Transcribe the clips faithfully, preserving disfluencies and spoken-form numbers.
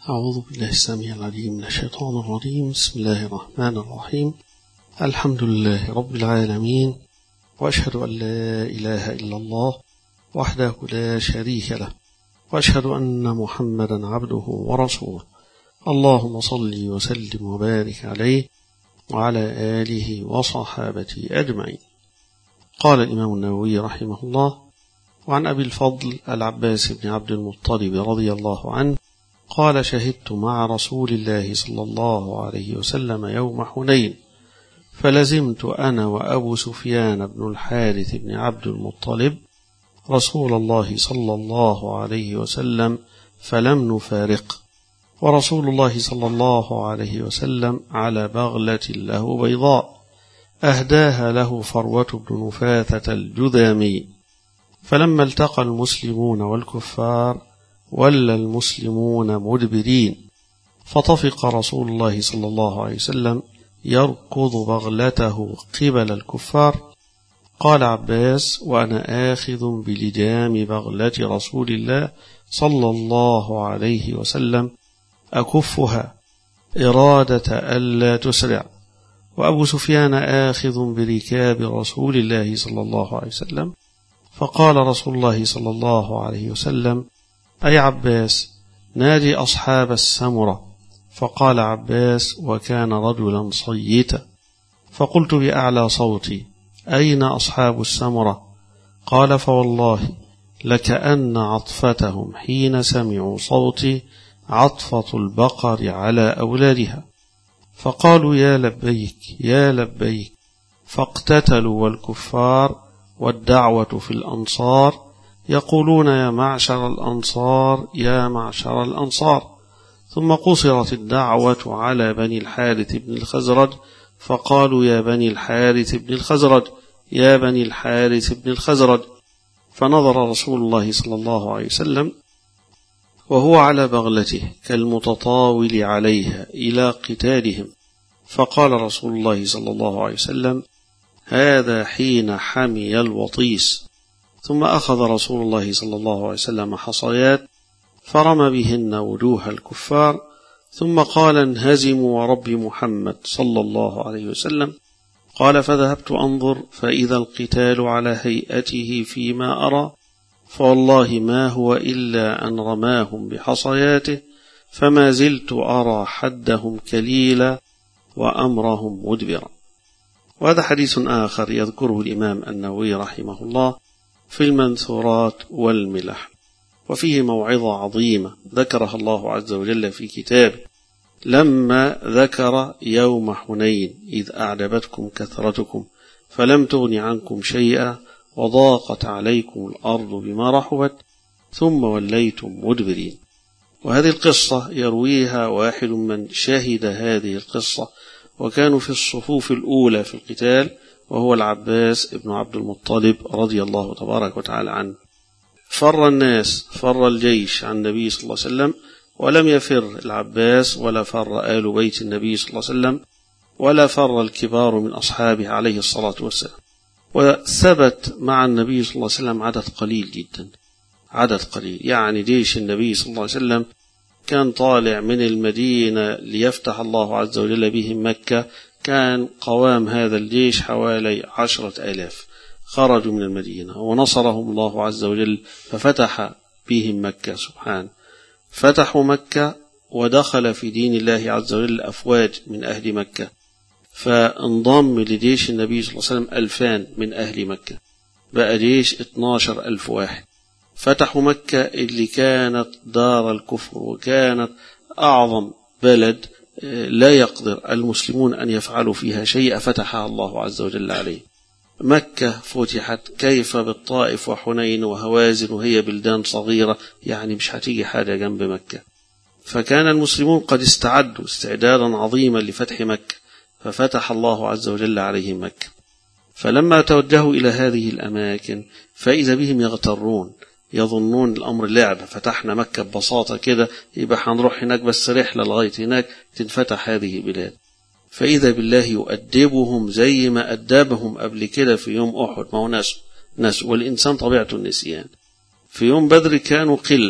أعوذ بالله السميع العليم من الشيطان الرجيم. بسم الله الرحمن الرحيم. الحمد لله رب العالمين، وأشهد أن لا إله إلا الله وحده لا شريك له، وأشهد أن محمدا عبده ورسوله. اللهم صل وسلم وبارك عليه وعلى آله وصحابته أجمعين. قال الإمام النووي رحمه الله: وعن أبي الفضل العباس بن عبد المطلب رضي الله عنه قال: شهدت مع رسول الله صلى الله عليه وسلم يوم حنين، فلزمت أنا وأبو سفيان بن الحارث بن عبد المطلب رسول الله صلى الله عليه وسلم فلم نفارق، ورسول الله صلى الله عليه وسلم على بغلة له بيضاء أهداها له فروة بن نفاثة الجذامي. فلما التقى المسلمون والكفار ولى المسلمون مدبرين، فطفق رسول الله صلى الله عليه وسلم يركض بغلته قبل الكفار. قال عباس: وأنا آخذ بلجام بغلة رسول الله صلى الله عليه وسلم أكفها إرادة ألا تسرع، وأبو سفيان آخذ بركاب رسول الله صلى الله عليه وسلم. فقال رسول الله صلى الله عليه وسلم: أي عباس، نادي أصحاب السمرة. فقال عباس وكان رجلا صيتا. فقلت بأعلى صوتي: أين أصحاب السمرة؟ قال: فوالله لكأن عطفتهم حين سمعوا صوتي عطفة البقر على أولادها. فقالوا: يا لبيك يا لبيك. فاقتتلوا والكفار والدعوة في الأنصار يقولون: يا معشر الأنصار يا معشر الأنصار. ثم قصرت الدعوة على بني الحارث بن الخزرج، فقالوا: يا بني الحارث بن الخزرج يا بني الحارث بن الخزرج. فنظر رسول الله صلى الله عليه وسلم وهو على بغلته كالمتطاول عليها إلى قتالهم، فقال رسول الله صلى الله عليه وسلم: هذا حين حمي الوطيس. ثم أخذ رسول الله صلى الله عليه وسلم حصيات فرمى بهن وجوه الكفار، ثم قال: انهزموا ورب محمد صلى الله عليه وسلم. قال: فذهبت أنظر فإذا القتال على هيئته فيما أرى، فوالله ما هو إلا أن رماهم بحصياته، فما زلت أرى حدهم كليلا وأمرهم مدبرا. وهذا حديث آخر يذكره الإمام النووي رحمه الله في المنثورات والملح، وفيه موعظة عظيمة ذكرها الله عز وجل في كتابه لما ذكر يوم حنين إذ أعجبتكم كثرتكم فلم تغن عنكم شيئا وضاقت عليكم الأرض بما رحبت ثم وليتم مدبرين. وهذه القصة يرويها واحد من شهد هذه القصة وكانوا في الصفوف الأولى في القتال، وهو العباس ابن عبد المطلب رضي الله تبارك وتعالى عنه. فر الناس فر الجيش عن النبي صلى الله عليه وسلم، ولم يفر العباس ولا فر آل بيت النبي صلى الله عليه وسلم ولا فر الكبار من أصحابه عليه الصلاة والسلام. وثبت مع النبي صلى الله عليه وسلم عدد قليل جدا، عدد قليل، يعني جيش النبي صلى الله عليه وسلم كان طالع من المدينة ليفتح الله عز وجل بهم مكة، كان قوام هذا الجيش حوالي عشرة آلاف خرجوا من المدينة ونصرهم الله عز وجل ففتح بهم مكة. سبحان، فتحوا مكة ودخل في دين الله عز وجل أفواج من أهل مكة، فانضم لجيش النبي صلى الله عليه وسلم ألفان من أهل مكة، بقى جيش اثناشر ألف واحد. فتحوا مكة اللي كانت دار الكفر وكانت أعظم بلد لا يقدر المسلمون أن يفعلوا فيها شيء، فتحها الله عز وجل عليه. مكة فتحت كيف بالطائف وحنين وهوازن وهي بلدان صغيرة، يعني مش هتيجي حاجة جنب مكة. فكان المسلمون قد استعدوا استعدادا عظيما لفتح مكة، ففتح الله عز وجل عليهم مكة. فلما توجهوا إلى هذه الأماكن فإذا بهم يغترون، يظنون الأمر لعب، فتحنا مكة ببساطة كده يبقى هنروح هناك بس رحلة لغاية هناك تنفتح هذه البلاد. فإذا بالله يؤدبهم زي ما أدبهم قبل كده في يوم أحد. ما هو ناس ناس والإنسان طبيعته النسيان. في يوم بدر كانوا قلة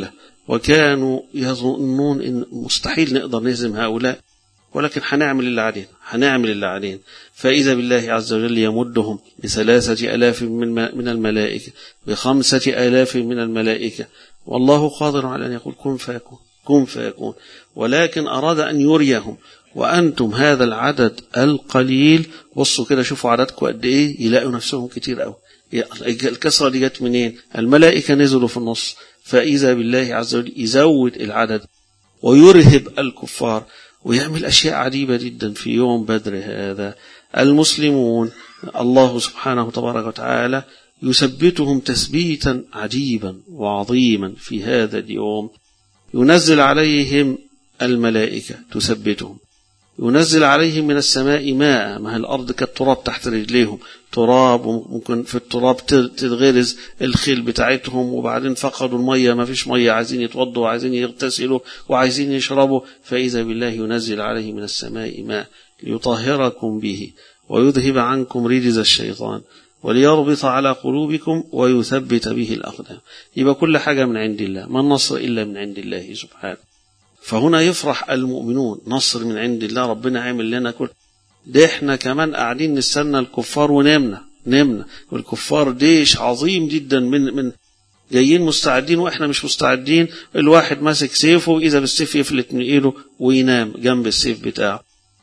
وكانوا يظنون إن مستحيل نقدر نهزم هؤلاء، ولكن هنعمل اللي علينا هنعمل اللي علينا فإذا بالله عز وجل يمدهم بثلاثة آلاف من الملائكة، بخمسة آلاف من الملائكة، والله قادر على أن يقول كن فيكون كن فيكون، ولكن أراد أن يريهم وأنتم هذا العدد القليل. بصوا كده شوفوا عددكم قد إيه، يلاقوا نفسهم كتير أوي. الكسرة دي جت منين؟ الملائكة نزلوا في النص، فإذا بالله عز وجل يزود العدد ويرهب الكفار ويعمل أشياء عجيبة جدا في يوم بدر هذا. المسلمون الله سبحانه تبارك وتعالى يثبتهم تثبيتا عجيبا وعظيما في هذا اليوم، ينزل عليهم الملائكة تثبتهم، ينزل عليهم من السماء ماء، ما هي الأرض كالتراب تحت رجليهم، تراب وممكن في التراب تتغرز الخيل بتاعتهم، وبعدين فقدوا المية، ما فيش مية، عايزين يتوضوا وعايزين يغتسلوا وعايزين يشربوا، فإذا بالله ينزل عليهم من السماء ماء ليطهركم به ويذهب عنكم رجز الشيطان وليربط على قلوبكم ويثبت به الأقدام. يبقى كل حاجة من عند الله، ما النصر إلا من عند الله سبحانه. فهنا يفرح المؤمنون، نصر من عند الله، ربنا عامل لنا كل ده. احنا كمان قاعدين نستنى الكفار ونمنا نمنا والكفار ديش عظيم جدا من من جايين مستعدين واحنا مش مستعدين. الواحد ماسك سيفه وإذا بالسيف يفلت من ايده وينام جنب السيف بتاعه.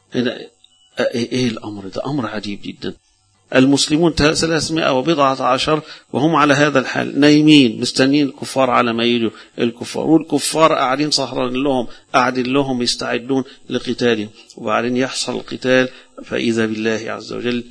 ايه الامر ده؟ امر عجيب جدا. المسلمون ثلاثمائة وبضعة عشر وهم على هذا الحال نايمين مستنين الكفار على ما يجوا الكفار، والكفار قاعدين سهران لهم قاعدين لهم يستعدون لقتالهم، وبعدين يحصل القتال فإذا بالله عز وجل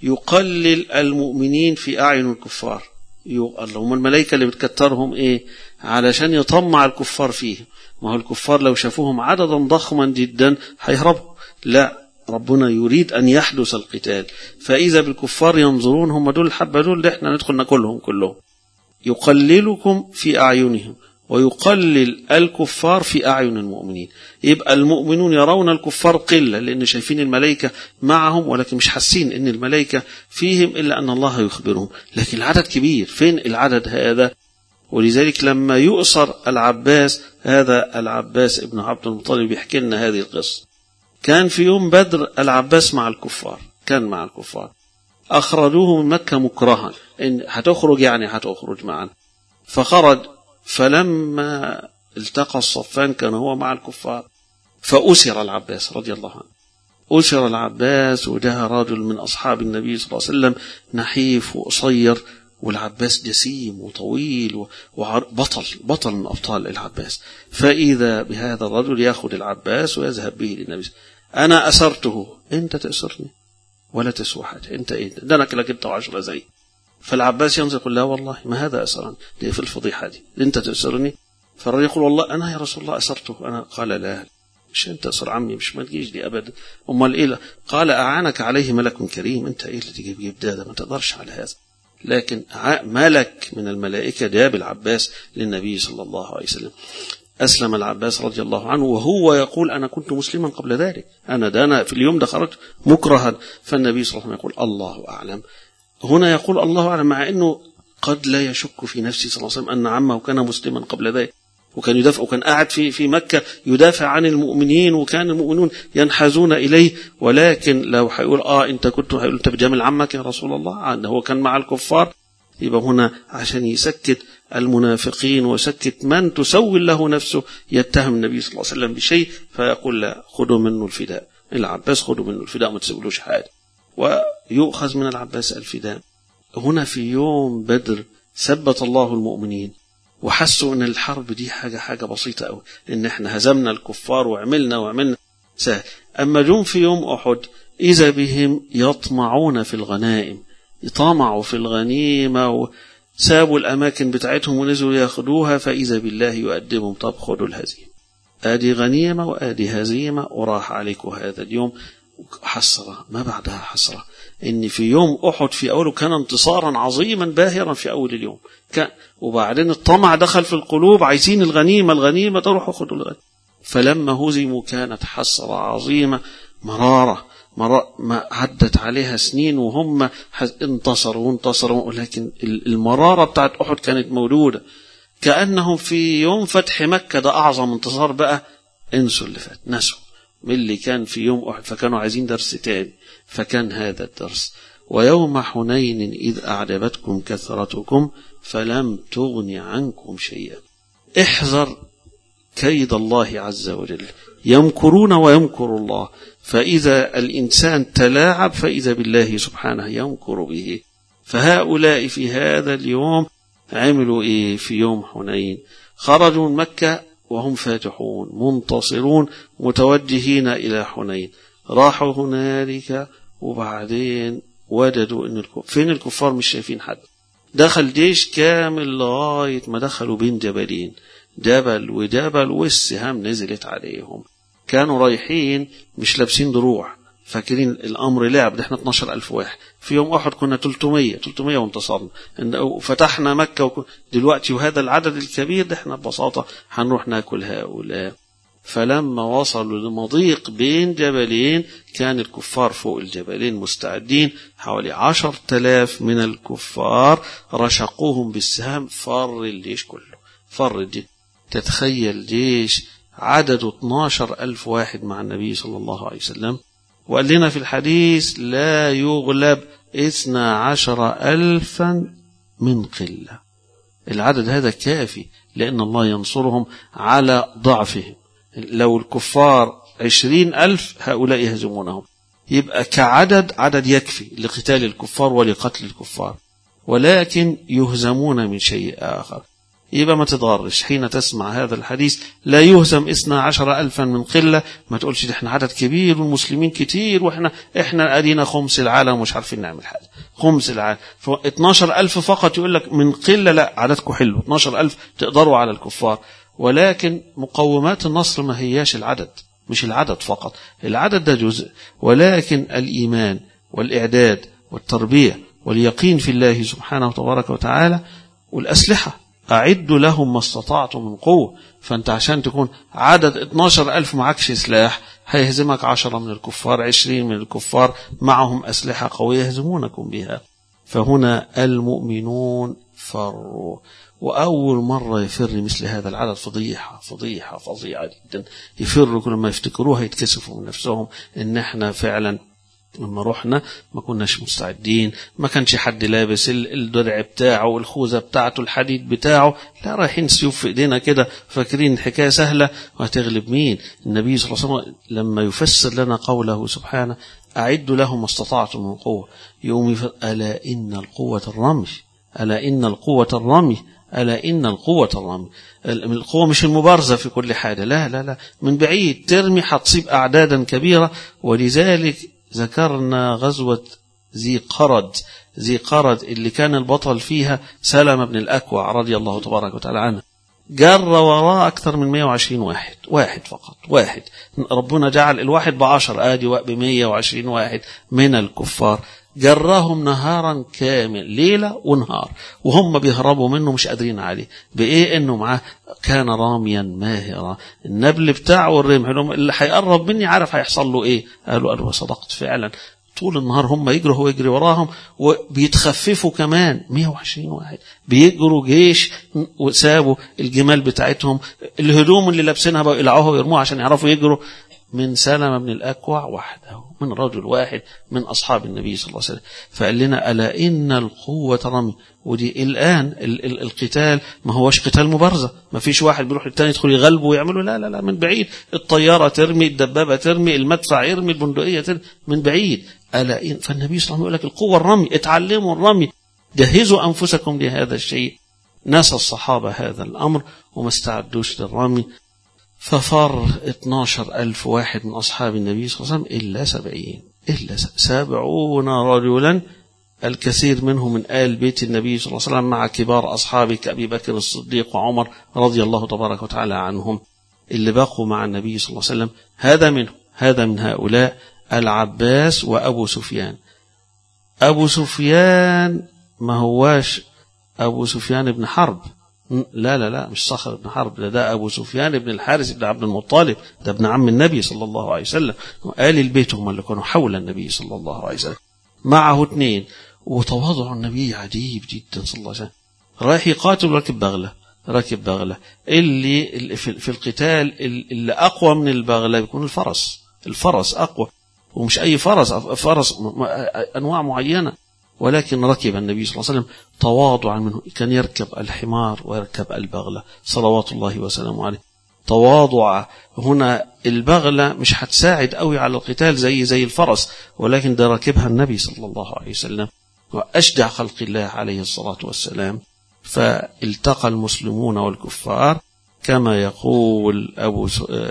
يقلل المؤمنين في أعين الكفار. هم الملائكة اللي بتكترهم ايه؟ علشان يطمع الكفار فيه. ما هو الكفار لو شافوهم عددا ضخما جدا هيهربوا، لا، ربنا يريد أن يحدث القتال، فإذا بالكفار ينظرون هم دول الحبة دول اللي احنا ندخل ناكلهم كلهم. يقللكم في أعينهم ويقلل الكفار في أعين المؤمنين. يبقى المؤمنون يرون الكفار قلة لأن شايفين الملائكة معهم، ولكن مش حاسين أن الملائكة فيهم إلا أن الله يخبرهم، لكن العدد كبير. فين العدد هذا؟ ولذلك لما يؤسر العباس، هذا العباس ابن عبد المطلب يحكي لنا هذه القصة. كان في يوم بدر العباس مع الكفار، كان مع الكفار، أخرجوه من مكة مكرها، إن هتخرج يعني هتخرج معنا، فخرج. فلما التقى الصفان كان هو مع الكفار، فأسر العباس رضي الله عنه. أسر العباس وجاء رجل من أصحاب النبي صلى الله عليه وسلم نحيف وقصير، والعباس جسيم وطويل وبطل بطل من أبطال العباس. فإذا بهذا الرجل يأخذ العباس ويذهب به للنبي. أنا أسرته، أنت تأسرني ولا تسوى حاجة، أنت إيه ده؟ أنا كلك أنت وعشرة زي. فالعباس ينظر يقول لا والله ما هذا أسرني، دي في الفضيحة دي، أنت تأسرني. فالرجل يقول والله أنا يا رسول الله أسرته أنا. قال لا، مش أنت أسر عمي، مش ما تجيش دي أبدا. أمال إيه؟ قال أعانك عليه ملك كريم، أنت إيه اللي تجيب جيب ده؟ ما تقدرش على هذا. لكن ملك من الملائكة جاب العباس للنبي صلى الله عليه وسلم. أسلم العباس رضي الله عنه وهو يقول أنا كنت مسلما قبل ذلك، أنا ده أنا في اليوم ده خرجت مكرها. فالنبي صلى الله عليه وسلم يقول الله أعلم. هنا يقول الله أعلم مع أنه قد لا يشك في نفسه صلى الله عليه وسلم أن عمه كان مسلما قبل ذلك، وكان يدافع، وكان قاعد في في مكة يدافع عن المؤمنين، وكان المؤمنون ينحازون إليه. ولكن لو هيقول آه أنت كنت هيقول أنت بجامل عمك يا رسول الله، أنه هو كان مع الكفار، يبقى هنا عشان يسكت المنافقين ويسكت من تسول له نفسه يتهم النبي صلى الله عليه وسلم بشيء، فيقول لا، خذوا منه الفداء. العباس خذوا منه الفداء ما تسولوش حاجة، ويؤخذ من العباس الفداء. هنا في يوم بدر ثبت الله المؤمنين وحسوا ان الحرب دي حاجة حاجة بسيطة قوي، ان احنا هزمنا الكفار وعملنا وعملنا سهل. اما جم في يوم احد اذا بهم يطمعون في الغنائم، يطمعوا في الغنيمة وسابوا الاماكن بتاعتهم ونزلوا ياخدوها، فاذا بالله يقدمهم طب خدوا الهزيمة، ادي غنيمة وادي هزيمة وراح عليكم هذا اليوم. حسرة ما بعدها حسرة ان في يوم احد في اوله كان انتصارا عظيما باهرا في اول اليوم، كان وبعدين الطمع دخل في القلوب، عايزين الغنيمة الغنيمة تروحوا خدوا الغنيمة. فلما هزموا كانت حسرة عظيمة مرارة مرة ما عدت عليها سنين وهم انتصروا وانتصروا، ولكن المرارة بتاعت احد كانت موجودة. كأنهم في يوم فتح مكة، ده أعظم انتصار بقى، انسوا اللي فات، نسوا من اللي كان في يوم أحد، فكانوا عايزين درس تاني، فكان هذا الدرس. ويوم حنين إذ أعجبتكم كثرتكم فلم تغن عنكم شيئا. احذر كيد الله عز وجل، يمكرون ويمكر الله، فإذا الإنسان تلاعب فإذا بالله سبحانه يمكر به. فهؤلاء في هذا اليوم عملوا إيه في يوم حنين؟ خرجوا من مكة وهم فاتحون منتصرون متوجهين إلى حنين، راحوا هنالك وبعدين وجدوا إن الكفار فين؟ الكفار مش شايفين حد. دخل جيش كامل لغاية ما دخلوا بين جبلين، جبل وجبل، والسهام نزلت عليهم. كانوا رايحين مش لابسين دروع، فاكرين الأمر لعب، ده احنا اتناشر ألف واحد، في يوم أحد كنا تلتمية تلتمية وانتصرنا، فتحنا مكة وك... دلوقتي وهذا العدد الكبير ده احنا ببساطة هنروح ناكل هؤلاء. فلما وصلوا لمضيق بين جبلين كان الكفار فوق الجبلين مستعدين، حوالي عشر تلاف من الكفار رشقوهم بالسهام، فر الجيش كله، فر الجيش. تتخيل جيش عدده اتناشر ألف واحد مع النبي صلى الله عليه وسلم، وقال لنا في الحديث لا يغلب اثنا عشر ألفا من قلة. العدد هذا كافي لأن الله ينصرهم على ضعفهم. لو الكفار عشرين ألف هؤلاء يهزمونهم، يبقى كعدد عدد يكفي لقتال الكفار ولقتل الكفار، ولكن يهزمون من شيء آخر. يبقى ما تضغرش حين تسمع هذا الحديث لا يهزم اثنا عشر ألفا من قلة، ما تقولش ده احنا عدد كبير والمسلمين كتير واحنا احنا ادينا خمس العالم ومش عارفين نعمل حاجة. خمس العالم اتناشر ألف فقط يقول لك من قلة، لا عددكم حلو، اتناشر ألف تقدروا على الكفار. ولكن مقومات النصر ما هياش العدد، مش العدد فقط، العدد ده جزء، ولكن الإيمان والإعداد والتربية واليقين في الله سبحانه وتبارك وتعالى والأسلحة. أعدوا لهم ما استطعتم من قوة. فأنت عشان تكون عدد اتناشر ألف معكش سلاح هيهزمك عشرة من الكفار، عشرين من الكفار معهم أسلحة قوية يهزمونكم بها. فهنا المؤمنون فروا، وأول مرة يفر مثل هذا العدد فضيحة فضيحة فظيعة جدا. يفروا كل ما يفتكروها يتكسفوا من نفسهم إن احنا فعلا لما رحنا ما كناش مستعدين، ما كانش حد لابس الدرع بتاعه الخوذة بتاعته الحديد بتاعه، لا رايحين سيوف في ايدينا كده فاكرين الحكاية سهلة وهتغلب مين. النبي صلى الله عليه وسلم لما يفسر لنا قوله سبحانه أعدوا لهم ما استطعتم من قوة، يوم يفر ألا إن القوة الرمي، ألا إن القوة الرمي، ألا إن القوة الرمي. القوة مش المبارزة في كل حاجة، لا لا لا، من بعيد ترمي حتصيب أعدادا كبيرة. ولذلك ذكرنا غزوة ذي قرد، ذي قرد اللي كان البطل فيها سلمة بن الأكوع رضي الله تبارك وتعالى عنه، جر وراء أكثر من مئة وعشرين واحد، واحد فقط واحد، ربنا جعل الواحد بعشر آدي بمئة وعشرين واحد من الكفار، جرهم نهارا كامل، ليلة ونهار، وهم بيهربوا منه مش قادرين عليه. بإيه؟ إنه معاه كان راميا ماهرا، النبل بتاعه والرمح، اللي هيقرب مني عارف هيحصل له إيه. قالوا قالوا صدقت فعلا. طول النهار هم يجروا هو يجري وراهم، وبيتخففوا كمان مئة وعشرين واحد بيجروا جيش، وسابوا الجمال بتاعتهم، الهدوم اللي لابسينها بقوا يقلعوها ويرموها عشان يعرفوا يجروا. من سلمة بن الأكوع وحده، من رجل واحد من أصحاب النبي صلى الله عليه وسلم. فقال لنا ألا إن القوة رمي. ودي الآن ال ال القتال ما هوش قتال مبارزة، ما فيش واحد بيروح للتاني يدخل يغلبه ويعمله، لا لا لا، من بعيد الطيارة ترمي، الدبابة ترمي، المدفع يرمي، البندقية ترمي من بعيد. ألا إن فالنبي صلى الله عليه وسلم يقول لك القوة الرمي، اتعلموا الرمي، جهزوا أنفسكم لهذا الشيء. نسى الصحابة هذا الأمر وما استعدوش للرمي، ففر اتناشر ألف واحد من أصحاب النبي صلى الله عليه وسلم إلا سبعين، إلا سبعون رجلا، الكثير منهم من آل بيت النبي صلى الله عليه وسلم مع كبار أصحابه كأبي بكر الصديق وعمر رضي الله تبارك وتعالى عنهم، اللي بقوا مع النبي صلى الله عليه وسلم. هذا منهم، هذا من هؤلاء العباس وأبو سفيان. أبو سفيان ما هواش أبو سفيان بن حرب، لا لا لا، مش صخر بن حرب، ده, ده أبو سفيان بن الحارث بن عبد المطلب، ده ابن عم النبي صلى الله عليه وسلم، وآل البيت هم اللي كانوا حول النبي صلى الله عليه وسلم. معه اثنين، وتواضع النبي عجيب جدا صلى الله عليه وسلم. رايح يقاتل وركب بغلة، راكب بغلة. اللي في القتال اللي أقوى من البغلة بيكون الفرس. الفرس أقوى، ومش أي فرس، فرس أنواع معينة، ولكن ركب النبي صلى الله عليه وسلم تواضعا منه، كان يركب الحمار ويركب البغلة صلوات الله وسلامه عليه. تواضع هنا، البغلة مش هتساعد قوي على القتال زي زي الفرس، ولكن ده راكبها النبي صلى الله عليه وسلم وأشجع خلق الله عليه الصلاة والسلام. فالتقى المسلمون والكفار كما يقول أبو,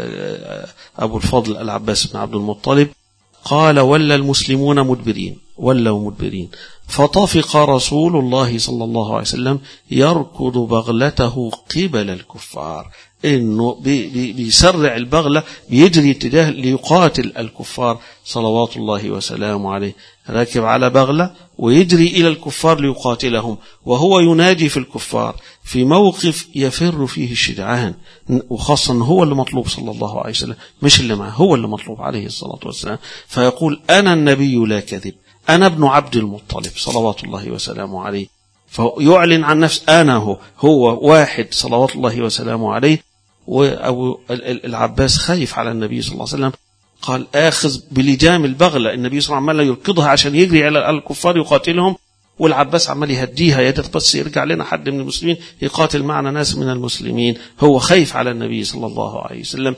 أبو الفضل العباس بن عبد المطلب قال: ولا المسلمون مدبرين، ولوا مدبرين، فطفق رسول الله صلى الله عليه وسلم يركض بغلته قبل الكفار، إنه بي بي بيسرع البغلة، بيجري اتجاه ليقاتل الكفار صلوات الله وسلامه عليه. راكب على بغلة ويجري إلى الكفار ليقاتلهم، وهو يناجي في الكفار في موقف يفر فيه الشجعان، وخاصة هو اللي مطلوب صلى الله عليه وسلم، مش اللي معه، هو اللي مطلوب عليه الصلاة والسلام. فيقول: أنا النبي لا كذب، أنا ابن عبد المطلب صلوات الله وسلامه عليه. فيعلن عن نفسه، أنا هو هو واحد صلوات الله وسلامه عليه. وأبو العباس خايف على النبي صلى الله عليه وسلم، قال: آخذ بلجام البغلة. النبي صلى الله عليه وسلم عمال يركضها عشان يجري على الكفار يقاتلهم، والعباس عمال يهديها، يا ريت بس يرجع لنا حد من المسلمين يقاتل معنا ناس من المسلمين. هو خايف على النبي صلى الله عليه وسلم.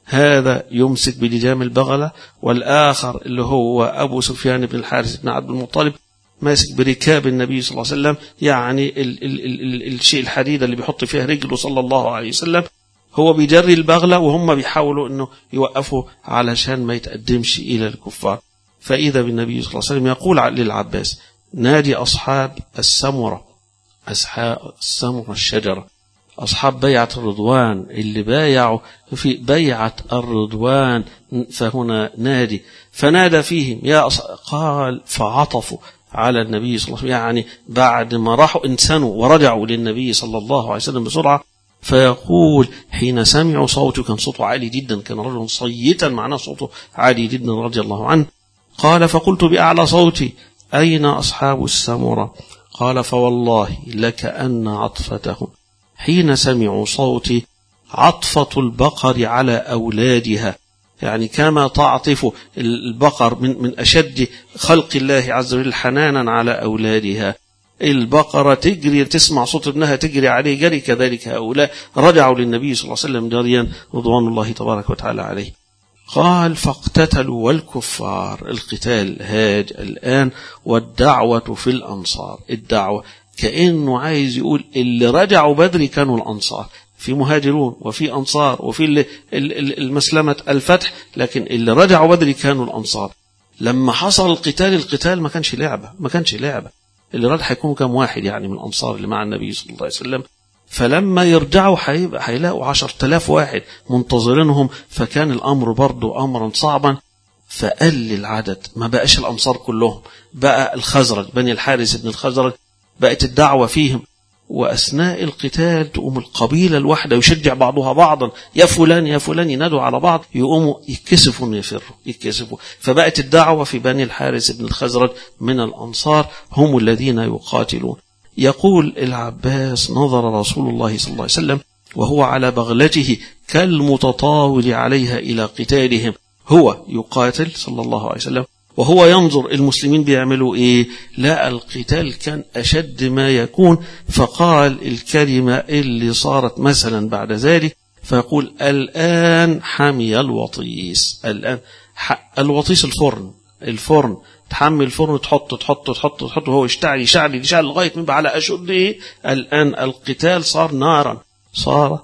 هذا يمسك بلجام البغلة، والآخر اللي هو أبو سفيان بن الحارث بن عبد المطلب ماسك بركاب النبي صلى الله عليه وسلم، يعني ال ال ال ال الشيء الحديد اللي بيحط فيها رجله صلى الله عليه وسلم. هو بيجري البغلة وهم بيحاولوا انه يوقفوا علشان ما يتقدمش الى الكفار. فاذا بالنبي صلى الله عليه وسلم يقول للعباس: نادي اصحاب السمرة، اصحاب السمرة الشجرة، اصحاب بيعة الرضوان اللي بايعوا في بيعة الرضوان، فهنا نادي. فنادى فيهم يا قال فعطفوا على النبي صلى الله عليه وسلم، يعني بعد ما راحوا انسانوا ورجعوا للنبي صلى الله عليه وسلم بسرعة. فيقول: حين سمعوا صوته، كان صوته عالي جدا، كان رجل صيتا معناه صوته عالي جدا رضي الله عنه. قال: فقلت بأعلى صوتي: أين أصحاب السمرة؟ قال: فوالله لكأن عطفتهم حين سمعوا صوتي عطفة البقر على أولادها، يعني كما تعطف البقر من من أشد خلق الله عز وجل حنانا على أولادها. البقرة تجري تسمع صوت ابنها تجري عليه جري، كذلك هؤلاء رجعوا للنبي صلى الله عليه وسلم جريا رضوان الله تبارك وتعالى عليه. قال: فاقتتلوا والكفار، القتال هاج الآن، والدعوة في الأنصار. الدعوة كأنه عايز يقول اللي رجعوا بدري كانوا الأنصار، في مهاجرون وفي أنصار وفي المسلمة الفتح، لكن اللي رجعوا بدري كانوا الأنصار. لما حصل القتال، القتال ما كانش لعبة، ما كانش لعبة. اللي راد هيكونوا كم واحد يعني من الأنصار اللي مع النبي صلى الله عليه وسلم. فلما يرجعوا هيبقى هيلاقوا عشرة آلاف واحد منتظرينهم، فكان الأمر برضو أمرا صعبا. فقل العدد، ما بقاش الأنصار كلهم، بقى الخزرج، بني الحارث بن الخزرج، بقت الدعوة فيهم. وأثناء القتال تقوم القبيلة الواحدة يشجع بعضها بعضا، يا فلان يا فلان، ينادوا على بعض، يقوموا يتكسفوا يفروا يتكسفوا. فبقت الدعوة في بني الحارث بن الخزرج من الأنصار هم الذين يقاتلون. يقول العباس: نظر رسول الله صلى الله عليه وسلم وهو على بغلته كالمتطاول عليها إلى قتالهم، هو يقاتل صلى الله عليه وسلم وهو ينظر المسلمين بيعملوا ايه. لا، القتال كان اشد ما يكون. فقال الكلمة اللي صارت مثلا بعد ذلك، فيقول: الآن حمي الوطيس. الآن الوطيس الفرن، الفرن تحمل الفرن، تحط تحط تحط تحط وهو يشتعل يشعل يشعل لغاية من على أشده. الآن القتال صار نارا، صار.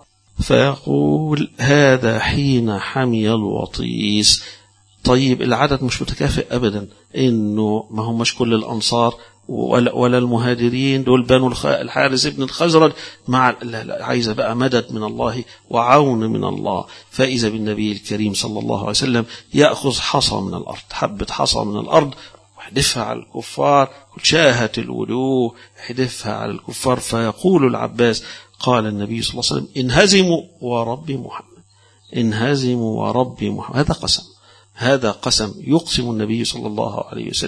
فيقول: هذا حين حمي الوطيس. طيب العدد مش متكافئ أبدا، إنه ما هم مش كل الأنصار ولا, ولا المهاجرين، دول بنو الحارث ابن الخزرج مع لا لا عايزة بقى مدد من الله وعون من الله. فإذا بالنبي الكريم صلى الله عليه وسلم يأخذ حصى من الأرض، حبة حصى من الأرض، ويحدفها على الكفار، شاهت الوجوه، يحدفها على الكفار. فيقول العباس: قال النبي صلى الله عليه وسلم: انهزموا ورب محمد، انهزموا ورب محمد. هذا قسم، هذا قسم يقسم النبي صلى الله عليه وسلم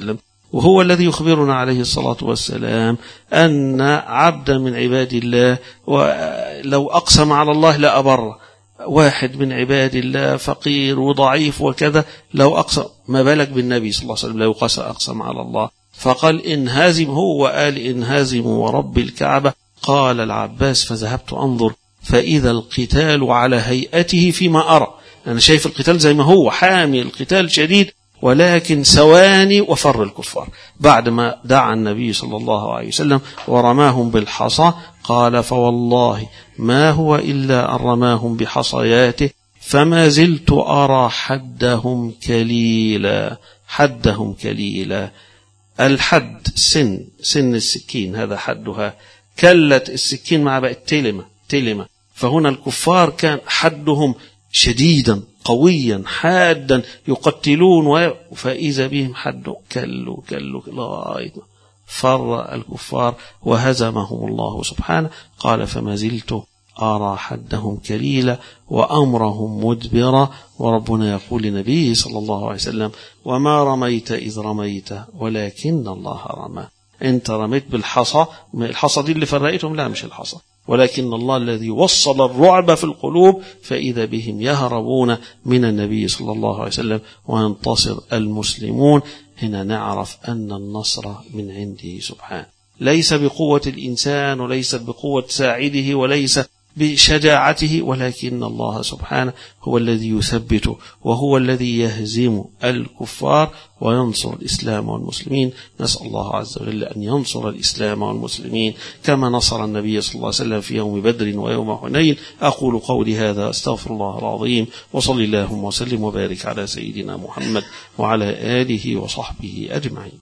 وهو الذي يخبرنا عليه الصلاة والسلام أن عبدا من عباد الله ولو أقسم على الله لأبر. واحد من عباد الله فقير وضعيف وكذا لو أقسم، ما بالك بالنبي صلى الله عليه وسلم لو أقسم على الله. فقال إن هازم، هو قال إن هازم ورب الكعبة. قال العباس فذهبت أنظر فإذا القتال على هيئته فيما أرى، أنا شايف القتال زي ما هو حامي، القتال شديد، ولكن ثواني وفر الكفار. بعدما دعا النبي صلى الله عليه وسلم ورماهم بالحصى قال فوالله ما هو إلا أن رماهم بحصياته فما زلت أرى حدهم كليلا. حدهم كليلا، الحد سن سن السكين هذا حدها، كلت السكين مع بقت تلمة تلمة. فهنا الكفار كان حدهم شديدا قويا حادا يقتلون، فإذا بهم حد كلوا كلوا لغاية فر الكفار وهزمهم الله سبحانه. قال فما زلت أرى حدهم كليلا وأمرهم مدبرا. وربنا يقول لنبيه صلى الله عليه وسلم وما رميت إذ رميت ولكن الله رمى. انت رميت بالحصى، الحصى دي اللي فرقتهم، لا مش الحصى، ولكن الله الذي وصل الرعب في القلوب فإذا بهم يهربون من النبي صلى الله عليه وسلم وينتصر المسلمون. هنا نعرف أن النصر من عنده سبحانه، ليس بقوة الإنسان وليس بقوة ساعده وليس بشجاعته، ولكن الله سبحانه هو الذي يثبت وهو الذي يهزم الكفار وينصر الإسلام والمسلمين. نسأل الله عز وجل أن ينصر الإسلام والمسلمين كما نصر النبي صلى الله عليه وسلم في يوم بدر ويوم حنين. أقول قولي هذا أستغفر الله العظيم، وصلي اللهم وسلم وبارك على سيدنا محمد وعلى آله وصحبه أجمعين.